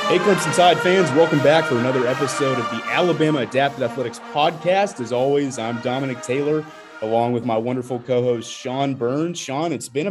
Hey, Crimson Tide fans, welcome back for another episode of the Alabama Adapted Athletics podcast. As always, I'm Dominic Taylor, along with my wonderful co-host, Sean Burns. Sean, it's been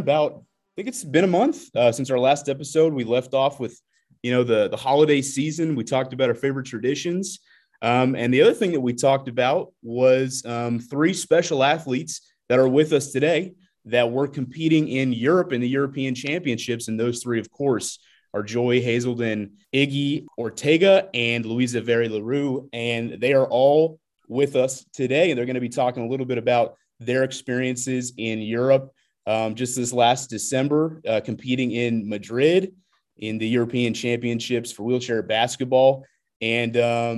a month since our last episode. We left off with, the holiday season. We talked about our favorite traditions. And the other thing that we talked about was three special athletes that are with us today that were competing in Europe in the European Championships. And those three, of course, are Joy Hazelden, Iggy Ortega, and Louisa Very LaRue. And they are all with us today. And they're going to be talking a little bit about their experiences in Europe just this last December, competing in Madrid in the European Championships for wheelchair basketball. And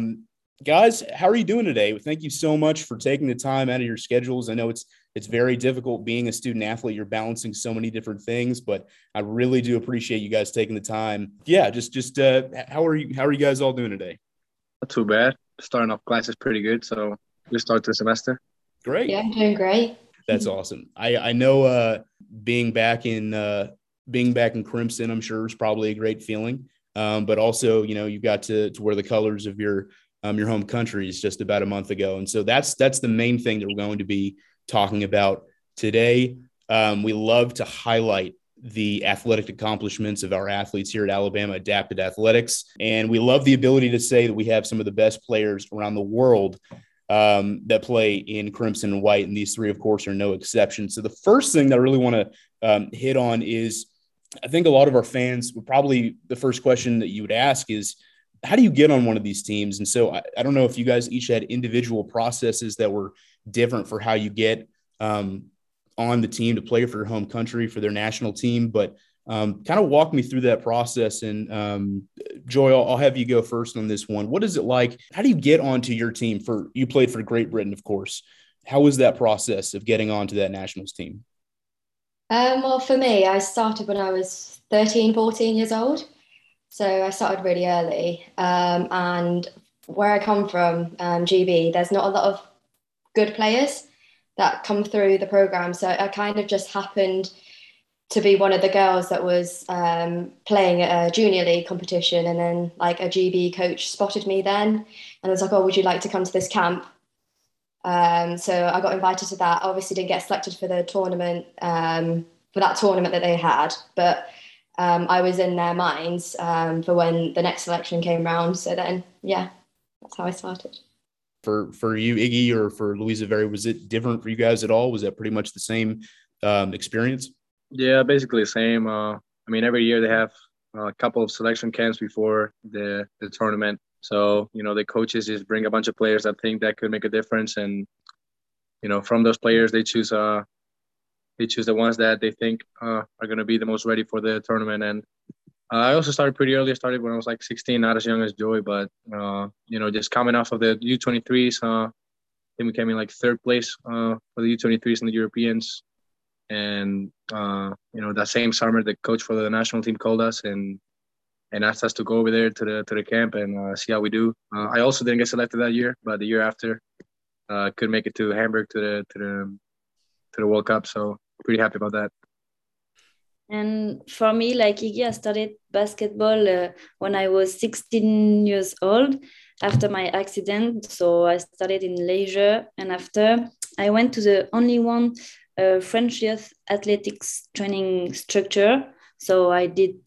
guys, how are you doing today? Thank you so much for taking the time out of your schedules. I know it's very difficult being a student athlete. You're balancing so many different things, but I really do appreciate you guys taking the time. Yeah, how are you guys all doing today? Not too bad. Starting off classes pretty good, so we start the semester. Great. Yeah, I'm doing great. That's awesome. I know being back in Crimson, I'm sure is probably a great feeling. But also, you got to wear the colors of your home countries just about a month ago, and so that's the main thing that we're going to be talking about today. We love to highlight the athletic accomplishments of our athletes here at Alabama Adapted Athletics. And we love the ability to say that we have some of the best players around the world that play in crimson and white. And these three, of course, are no exception. So the first thing that I really want to hit on is, I think a lot of our fans would probably, the first question that you would ask is, how do you get on one of these teams? And so I don't know if you guys each had individual processes that were different for how you get on the team to play for your home country, for their national team, but kind of walk me through that process. And Joy, I'll have you go first on this one. What is it like? How do you get onto your team? You played for Great Britain, of course. How was that process of getting onto that nationals team? Well, for me, I started when I was 13, 14 years old. So I started really early. And where I come from, GB, there's not a lot of good players that come through the program. So I kind of just happened to be one of the girls that was playing at a junior league competition. And then like a GB coach spotted me then and was like, oh, would you like to come to this camp? So I got invited to that. Obviously didn't get selected for the tournament, for that tournament that they had, but I was in their minds for when the next selection came around. So then, yeah, that's how I started. For you, Iggy, or for Louisa Very, was it different for you guys at all? Was that pretty much the same experience? Yeah, basically the same. Every year they have a couple of selection camps before the tournament. So, the coaches just bring a bunch of players that think that could make a difference. And, from those players, they choose the ones that they think are going to be the most ready for the tournament. And I also started pretty early. I started when I was like 16, not as young as Joy, but, just coming off of the U23s, I think we came in like third place for the U23s and the Europeans. And, that same summer, the coach for the national team called us and asked us to go over there to the camp and see how we do. I also didn't get selected that year, but the year after, could make it to Hamburg to the World Cup. So pretty happy about that. And for me, like Iggy, I started basketball when I was 16 years old after my accident. So I started in leisure. And after I went to the only one French youth athletics training structure. So I did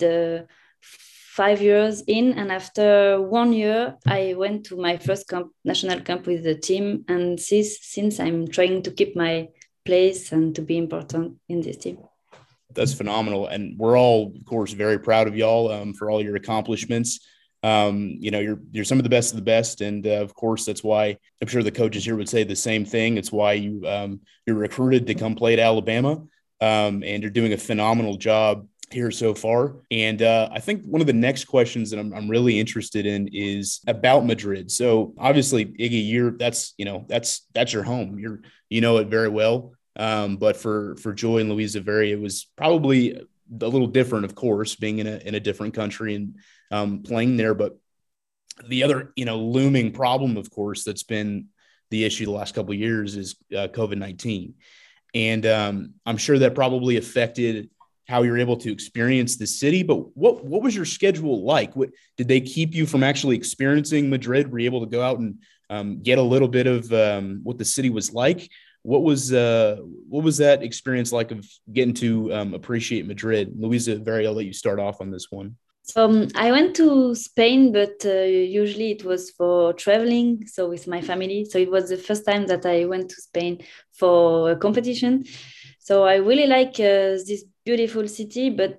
5 years in. And after 1 year, I went to my first national camp with the team. And since I'm trying to keep my place and to be important in this team. That's phenomenal. And we're all, of course, very proud of y'all for all your accomplishments. You're some of the best. And of course, that's why I'm sure the coaches here would say the same thing. It's why you're recruited to come play at Alabama. And you're doing a phenomenal job here so far. And I think one of the next questions that I'm really interested in is about Madrid. So obviously, Iggy, that's your home. You know it very well. But for Joy and Louisa Very, it was probably a little different, of course, being in a different country and playing there. But the other, looming problem, of course, that's been the issue the last couple of years is COVID-19. And I'm sure that probably affected how you're able to experience the city, but what was your schedule like? What did they keep you from actually experiencing Madrid? Were you able to go out and get a little bit of what the city was like? What was that experience like of getting to appreciate Madrid? Luisa, I'll let you start off on this one. So I went to Spain, but usually it was for traveling, so with my family. So it was the first time that I went to Spain for a competition. So I really like this beautiful city, but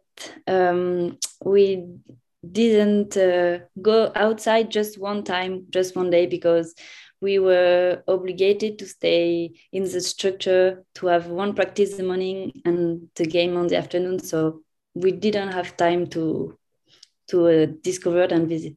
we didn't go outside just one day, because we were obligated to stay in the structure, to have one practice in the morning and the game on the afternoon. So we didn't have time to discover and visit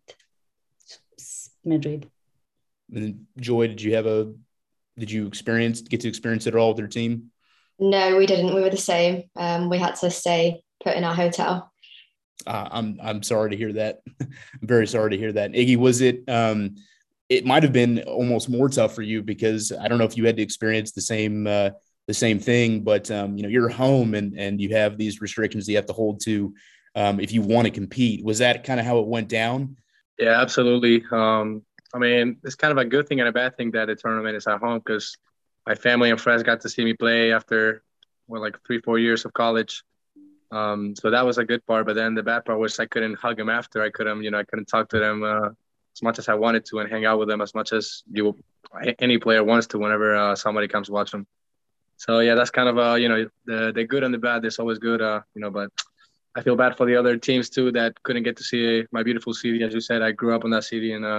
Madrid. And Joy, did you get to experience it at all with your team? No, we didn't. We were the same. We had to stay put in our hotel. I'm sorry to hear that. I'm very sorry to hear that. Iggy, was it? It might have been almost more tough for you, because I don't know if you had to experience the same thing, but you're home and you have these restrictions that you have to hold to if you want to compete. Was that kind of how it went down? Yeah, absolutely. I mean, it's kind of a good thing and a bad thing that the tournament is at home, because my family and friends got to see me play after like 3-4 years of college. So that was a good part. But then the bad part was I couldn't hug them after. I couldn't talk to them as much as I wanted to and hang out with them as much as any player wants to whenever somebody comes watch them. So yeah, that's kind of the good and the bad. There's always good, but I feel bad for the other teams too that couldn't get to see my beautiful city. As you said, I grew up in that city, and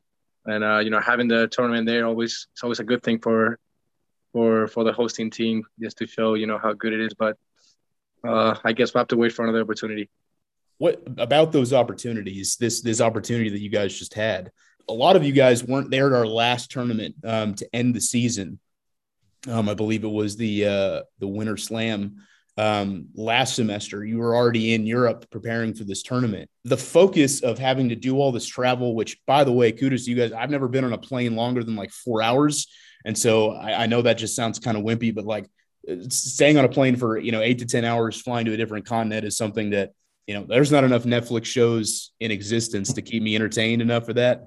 having the tournament there it's always a good thing for the hosting team, just to show how good it is. But I guess we'll have to wait for another opportunity. What about those opportunities? This opportunity that you guys just had. A lot of you guys weren't there at our last tournament to end the season. I believe it was the Winter Slam last semester. You were already in Europe preparing for this tournament. The focus of having to do all this travel, which, by the way, kudos to you guys. I've never been on a plane longer than like 4 hours. And so I know that just sounds kind of wimpy, but like staying on a plane for, 8 to 10 hours, flying to a different continent is something that, there's not enough Netflix shows in existence to keep me entertained enough for that.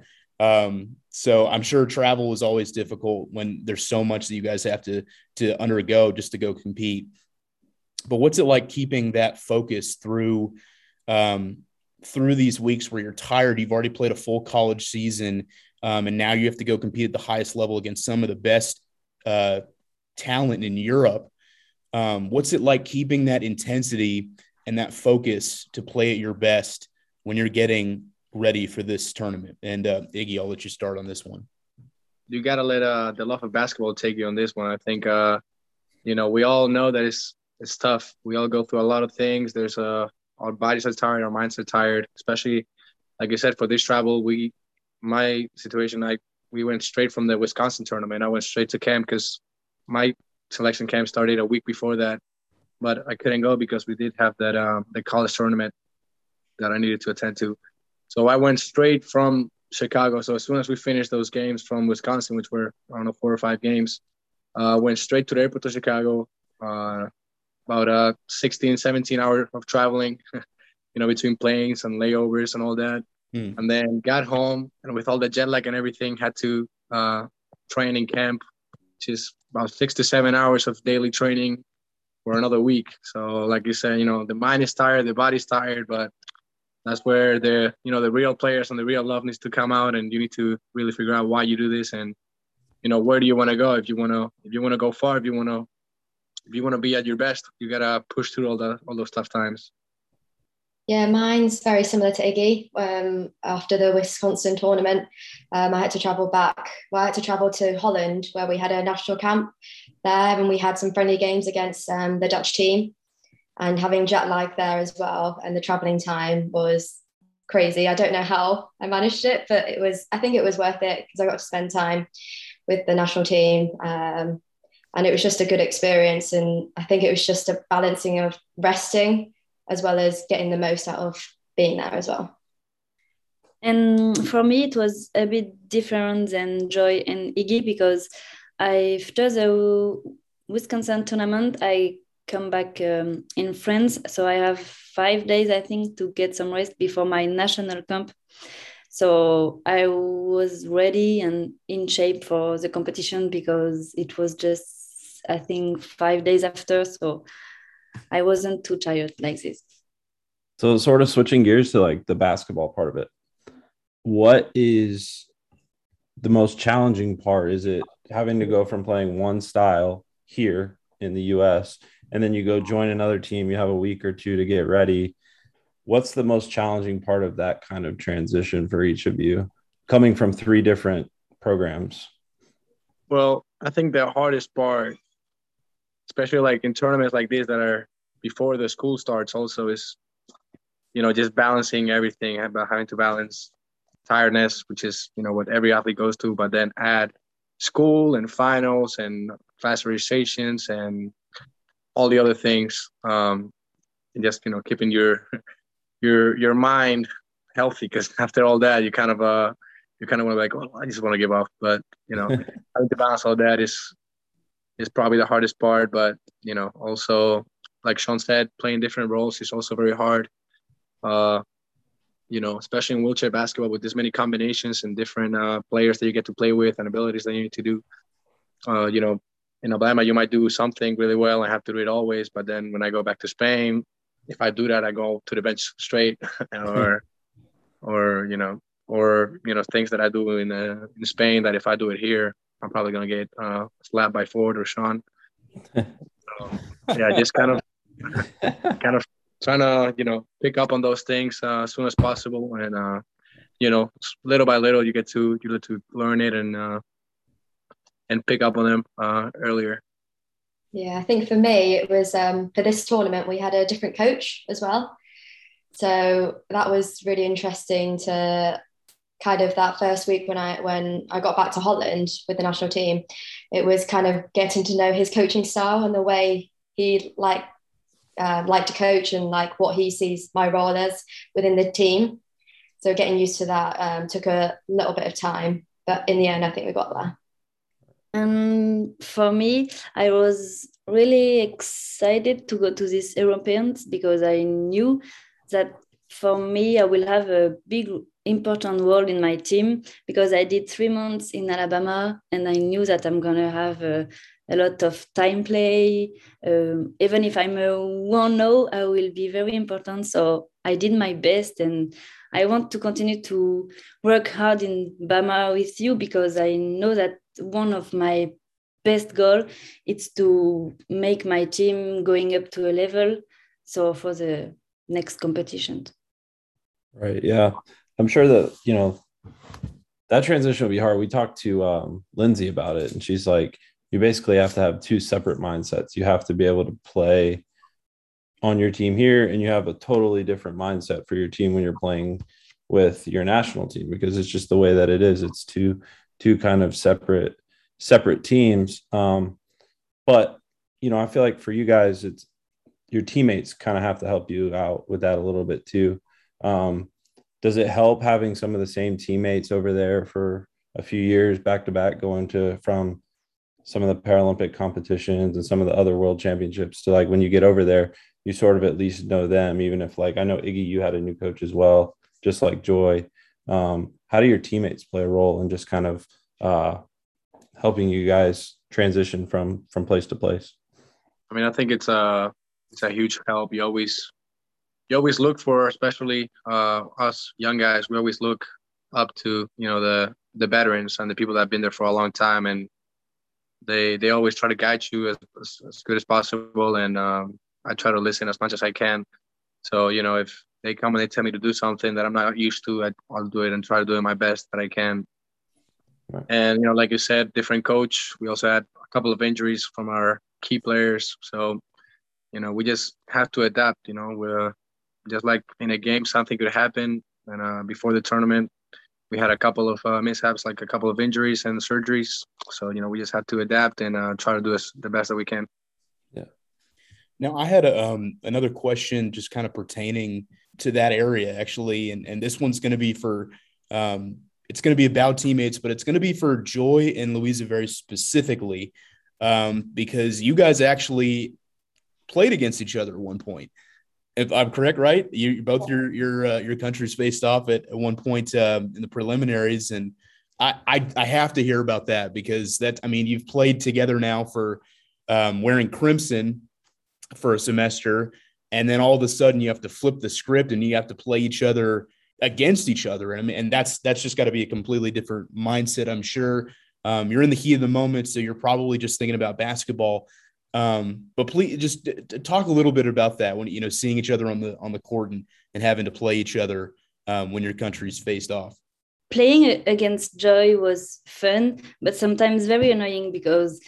So I'm sure travel was always difficult when there's so much that you guys have to undergo just to go compete. But what's it like keeping that focus through these weeks where you're tired? You've already played a full college season, and now you have to go compete at the highest level against some of the best talent in Europe. What's it like keeping that intensity and that focus to play at your best when you're getting ready for this tournament? And Iggy, I'll let you start on this one. You got to let the love of basketball take you on this one. I think, we all know that it's tough. We all go through a lot of things. There's our bodies are tired, our minds are tired, especially, like I said, for this travel, my situation, we went straight from the Wisconsin tournament. I went straight to camp because my selection camp started a week before that, but I couldn't go because we did have that the college tournament that I needed to attend to. So I went straight from Chicago. So as soon as we finished those games from Wisconsin, which were, 4 or 5 games, went straight to the airport to Chicago, about 16, 17 hours of traveling, between planes and layovers and all that. And then got home, and with all the jet lag and everything, had to train in camp, which is about 6 to 7 hours of daily training for another week. So like you said, the mind is tired, the body's tired, but that's where the real players and the real love needs to come out, and you need to really figure out why you do this and, where do you want to go? If you want to go far, if you want to be at your best, you got to push through all those tough times. Yeah, mine's very similar to Iggy. After the Wisconsin tournament, I had to travel back. Well, I had to travel to Holland, where we had a national camp there, and we had some friendly games against the Dutch team. And having jet lag there as well, and the traveling time was crazy. I don't know how I managed it, but I think it was worth it because I got to spend time with the national team. And it was just a good experience. And I think it was just a balancing of resting as well as getting the most out of being there as well. And for me, it was a bit different than Joy and Iggy, because after the Wisconsin tournament, I come back in France. So I have 5 days, I think, to get some rest before my national camp. So I was ready and in shape for the competition because it was just, I think, 5 days after. So I wasn't too tired like this. So sort of switching gears to like the basketball part of it. What is the most challenging part? Is it having to go from playing one style here in the US and then you go join another team, you have a week or two to get ready? What's the most challenging part of that kind of transition for each of you coming from 3 different programs? Well, I think the hardest part, especially like in tournaments like this that are before the school starts also, is, you know, just balancing everything, having to balance tiredness, which is, you know, what every athlete goes to, but then add school and finals and class registrations and all the other things. And just, you know, keeping your mind healthy, because after all that, you kind of want to like, oh, I just want to give up. But, you know, having to balance all that is probably the hardest part. But, you know, also, like Sean said, playing different roles is also very hard. You know, especially in wheelchair basketball with this many combinations and different players that you get to play with and abilities that you need to do. You know, in Alabama, you might do something really well and have to do it always. But then when I go back to Spain, if I do that, I go to the bench straight, or things that I do in Spain that if I do it here, I'm probably gonna get slapped by Ford or Sean. So, yeah, just kind of trying to, you know, pick up on those things as soon as possible, and you know, little by little, you get to learn it and pick up on them earlier. Yeah, I think for me, it was for this tournament, we had a different coach as well. So that was really interesting to kind of that first week when I got back to Holland with the national team. It was kind of getting to know his coaching style and the way he like to coach and like what he sees my role as within the team. So getting used to that took a little bit of time, but in the end, I think we got there. And for me, I was really excited to go to these Europeans because I knew that for me, I will have a big, important role in my team because I did 3 months in Alabama and I knew that I'm going to have a lot of time play. Even if I'm a 1-0, I will be very important. So I did my best and I want to continue to work hard in Bama with you because I know that one of my best goal is to make my team going up to a level. So for the next competition. Right. Yeah. I'm sure that, you know, that transition will be hard. We talked to Lindsay about it, and she's like, you basically have to have 2 separate mindsets. You have to be able to play on your team here, and you have a totally different mindset for your team when you're playing with your national team, because it's just the way that it is. It's two kind of separate teams. But, you know, I feel like for you guys, it's your teammates kind of have to help you out with that a little bit too. Does it help having some of the same teammates over there for a few years back to back, going from some of the Paralympic competitions and some of the other world championships to like when you get over there, you sort of at least know them, even if like, I know Iggy, you had a new coach as well, just like Joy. How do your teammates play a role in just kind of helping you guys transition from place to place? I mean, I think it's a huge help. You always look for, especially us young guys, we always look up to, you know, the veterans and the people that have been there for a long time, and they always try to guide you as good as possible. And I try to listen as much as I can. So, you know, if they come and they tell me to do something that I'm not used to, I'll do it and try to do it my best that I can. Right. And, you know, like you said, different coach. We also had a couple of injuries from our key players. So, you know, we just have to adapt. You know, we're just like in a game, something could happen. And before the tournament, we had a couple of mishaps, like a couple of injuries and surgeries. So, you know, we just had to adapt and try to do the best that we can. Yeah. Now, I had another question just kind of pertaining to that area, actually. And this one's going to be for it's going to be about teammates, but it's going to be for Joy and Louisa very specifically, because you guys actually played against each other at one point. If I'm correct, right? Your countries faced off at one point in the preliminaries, and I have to hear about that, because you've played together now for wearing crimson for a semester, and then all of a sudden you have to flip the script and you have to play each other against each other. And that's just got to be a completely different mindset, I'm sure. You're in the heat of the moment, so you're probably just thinking about basketball. But please just talk a little bit about that, when, seeing each other on the court and having to play each other when your countries faced off. Playing against Joy was fun, but sometimes very annoying, because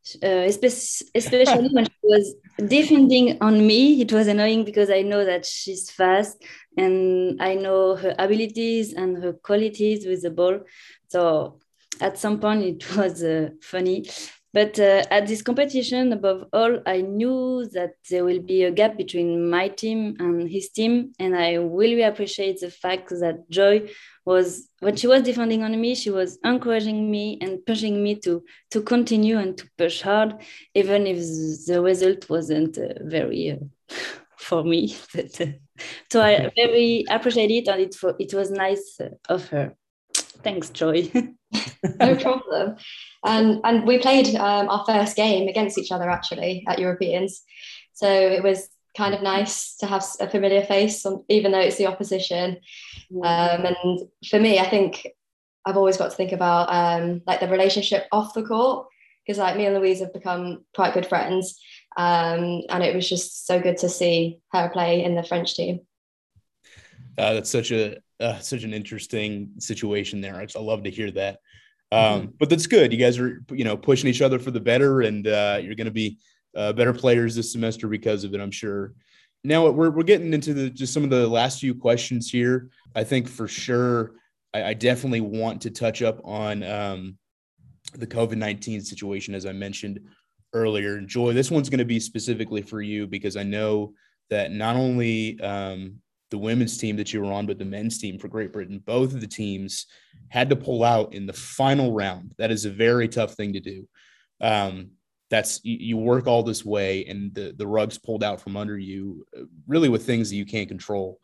especially when she was defending on me, it was annoying because I know that she's fast and I know her abilities and her qualities with the ball. So at some point it was funny. But at this competition, above all, I knew that there will be a gap between my team and his team. And I really appreciate the fact that Joy when she was defending on me, she was encouraging me and pushing me to continue and to push hard, even if the result wasn't very for me. But, so I very appreciate it, and it was nice of her. Thanks, Joy. No problem. And we played our first game against each other, actually, at Europeans. So it was kind of nice to have a familiar face, even though it's the opposition. And for me, I think I've always got to think about the relationship off the court, because me and Louise have become quite good friends. And it was just so good to see her play in the French team. That's such an interesting situation there. I love to hear that. But that's good. You guys are, pushing each other for the better, and you're going to be better players this semester because of it, I'm sure. Now we're getting into just some of the last few questions here. I think for sure, I definitely want to touch up on the COVID-19 situation, as I mentioned earlier. Joy, this one's going to be specifically for you, because I know that not only the women's team that you were on, but the men's team for Great Britain, both of the teams had to pull out in the final round. That is a very tough thing to do. That's you work all this way, and the rug's pulled out from under you, really with things that you can't control.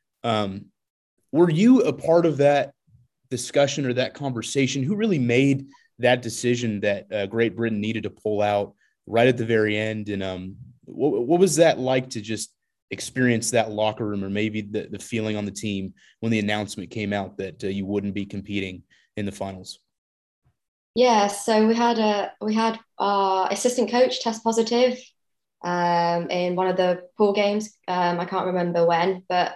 Were you a part of that discussion or that conversation? Who really made that decision that Great Britain needed to pull out right at the very end? And what was that like to just experience that locker room, or maybe the feeling on the team when the announcement came out that you wouldn't be competing in the finals? Yeah, so we had our assistant coach test positive in one of the pool games. I can't remember when, but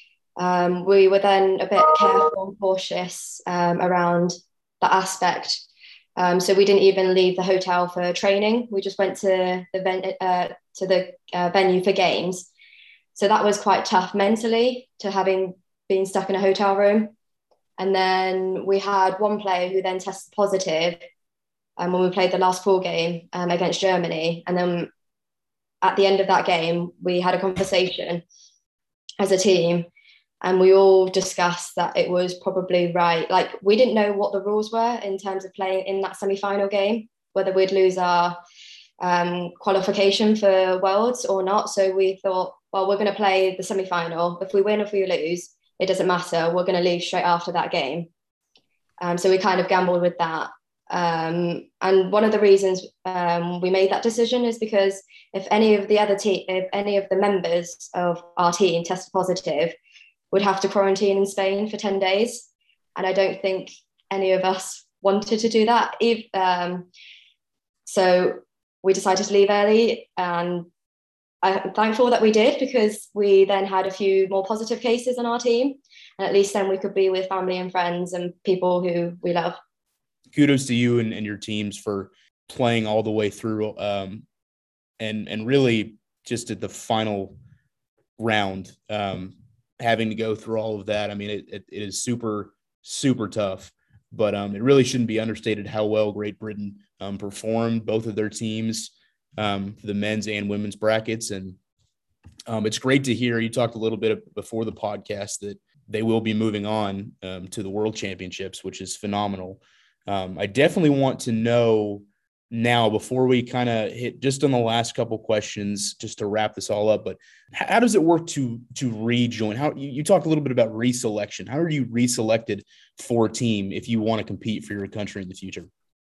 we were then a bit careful and cautious around that aspect. So we didn't even leave the hotel for training. We just went to the venue for games. So that was quite tough mentally, to having been stuck in a hotel room. And then we had one player who then tested positive when we played the last pool game against Germany. And then at the end of that game, we had a conversation as a team, and we all discussed that it was probably right. We didn't know what the rules were in terms of playing in that semi-final game, whether we'd lose our qualification for Worlds or not. So we thought, well, we're going to play the semi-final. If we win, if we lose, it doesn't matter. We're going to leave straight after that game. So we kind of gambled with that. And one of the reasons we made that decision is because if any of the members of our team tested positive, we'd have to quarantine in Spain for 10 days. And I don't think any of us wanted to do that. So we decided to leave early, and I'm thankful that we did, because we then had a few more positive cases on our team, and at least then we could be with family and friends and people who we love. Kudos to you and your teams for playing all the way through, and really just at the final round, having to go through all of that. I mean, it is super, super tough, but it really shouldn't be understated how well Great Britain performed, both of their teams, the men's and women's brackets. And it's great to hear. You talked a little bit before the podcast that they will be moving on to the World Championships, which is phenomenal. I definitely want to know now, before we kind of hit just on the last couple questions, just to wrap this all up, but how does it work to rejoin? How you talked a little bit about reselection. How are you reselected for a team if you want to compete for your country in the future?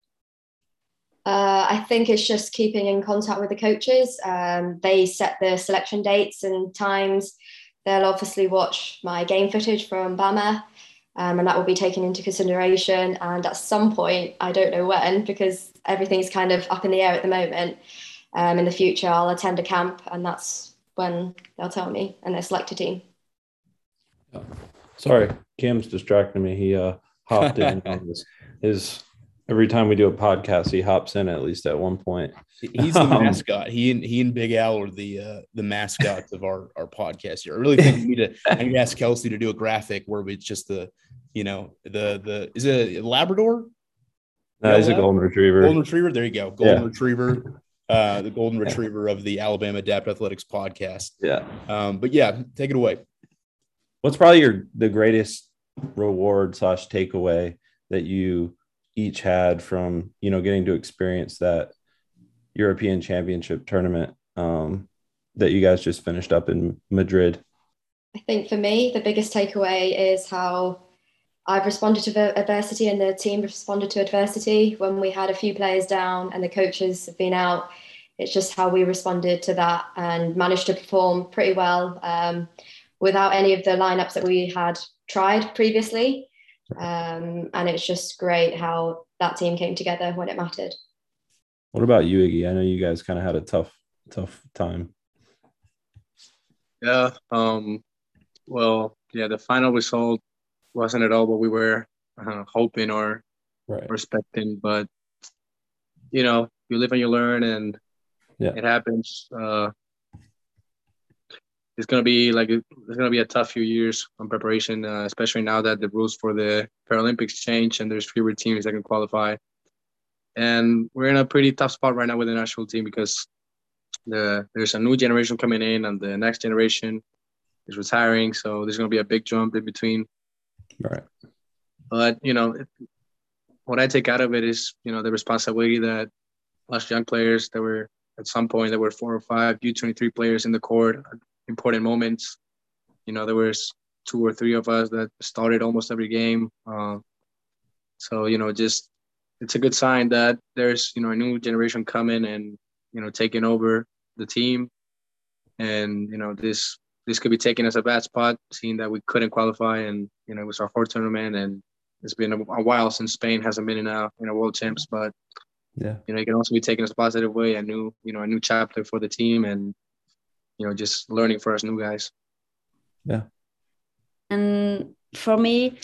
I think it's just keeping in contact with the coaches. They set the selection dates and times. They'll obviously watch my game footage from Bama, and that will be taken into consideration. And at some point, I don't know when, because everything's kind of up in the air at the moment, in the future, I'll attend a camp, and that's when they'll tell me, and they'll select a team. Sorry, Cam's distracting me. He hopped in on his every time we do a podcast, he hops in at least at one point. He's the mascot. He and Big Al are the mascots of our podcast here. I really think we need to ask Kelsey to do a graphic where it's just the is it a Labrador? No, he's a golden retriever. Golden retriever. There you go. Golden retriever. The golden retriever of the Alabama Adapt Athletics podcast. Yeah. But yeah, take it away. What's probably the greatest reward / takeaway that you each had from, getting to experience that European Championship tournament that you guys just finished up in Madrid? I think for me, the biggest takeaway is how I've responded to adversity and the team responded to adversity. When we had a few players down and the coaches have been out, it's just how we responded to that and managed to perform pretty well without any of the lineups that we had tried previously. And it's just great how that team came together when it mattered. What about you, Iggy? I know you guys kind of had a tough time. Yeah. Well, yeah, the final result wasn't at all what we were hoping or expecting, but you live and you learn, and it happens. It's gonna be a tough few years on preparation, especially now that the rules for the Paralympics change and there's fewer teams that can qualify. And we're in a pretty tough spot right now with the national team because there's a new generation coming in, and the next generation is retiring. So there's gonna be a big jump in between. Right. But what I take out of it is the responsibility that us young players that were at some point there were 4 or 5 U23 players in the court. Important moments. There was 2 or 3 of us that started almost every game. So, just it's a good sign that there's, a new generation coming and, taking over the team. And, this could be taking us a bad spot, seeing that we couldn't qualify. And, it was our 4th tournament, and it's been a while since Spain hasn't been in a world champs. But, it can also be taken as a positive way, a new chapter for the team, and, just learning for us new guys. Yeah. And for me,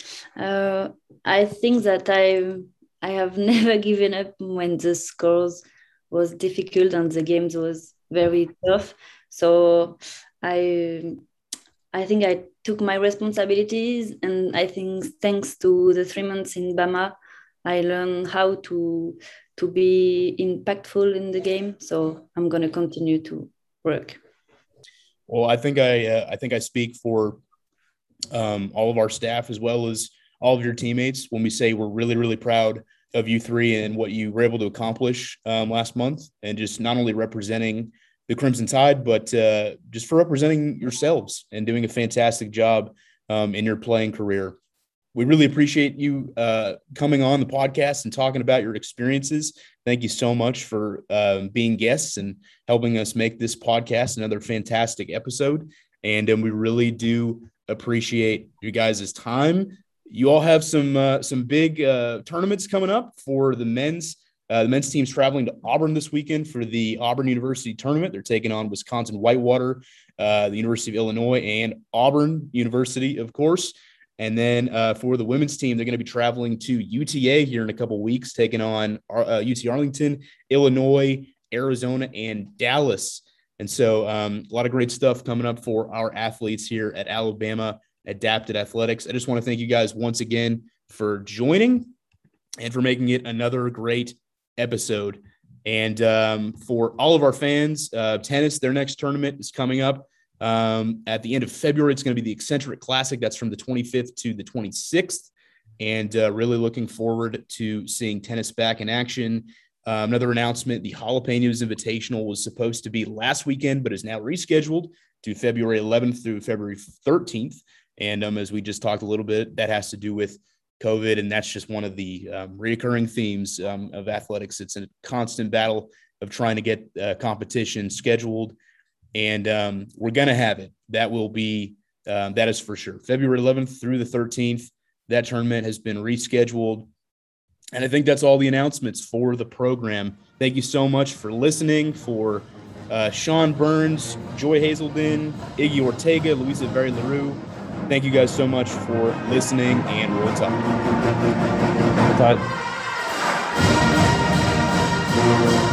I think that I have never given up when the scores was difficult and the games was very tough. So I think I took my responsibilities, and I think thanks to the 3 months in Bama, I learned how to be impactful in the game. So I'm going to continue to work. Well, I think I speak for all of our staff as well as all of your teammates when we say we're really, really proud of you 3 and what you were able to accomplish last month, and just not only representing the Crimson Tide, but just for representing yourselves and doing a fantastic job in your playing career. We really appreciate you coming on the podcast and talking about your experiences. Thank you so much for being guests and helping us make this podcast another fantastic episode. And we really do appreciate you guys' time. You all have some big tournaments coming up for the men's. The men's team's traveling to Auburn this weekend for the Auburn University tournament. They're taking on Wisconsin Whitewater, the University of Illinois, and Auburn University, of course. And then for the women's team, they're going to be traveling to UTA here in a couple of weeks, taking on UT Arlington, Illinois, Arizona, and Dallas. And so a lot of great stuff coming up for our athletes here at Alabama Adapted Athletics. I just want to thank you guys once again for joining and for making it another great episode. And for all of our fans, tennis, their next tournament is coming up. At the end of February, it's going to be the Eccentric Classic. That's from the 25th to the 26th. And really looking forward to seeing tennis back in action Another announcement, the Jalapenos Invitational was supposed to be last weekend, but is now rescheduled to February 11th through February 13th. And as we just talked a little bit, that has to do with COVID, and that's just one of the reoccurring themes of athletics. It's a constant battle of trying to get competition scheduled, and we're going to have it. That will be, that is for sure. February 11th through the 13th, that tournament has been rescheduled. And I think that's all the announcements for the program. Thank you so much for listening. For Sean Burns, Joy Hazelden, Iggy Ortega, Luisa Very LaRue, thank you guys so much for listening, and we'll talk. We'll talk.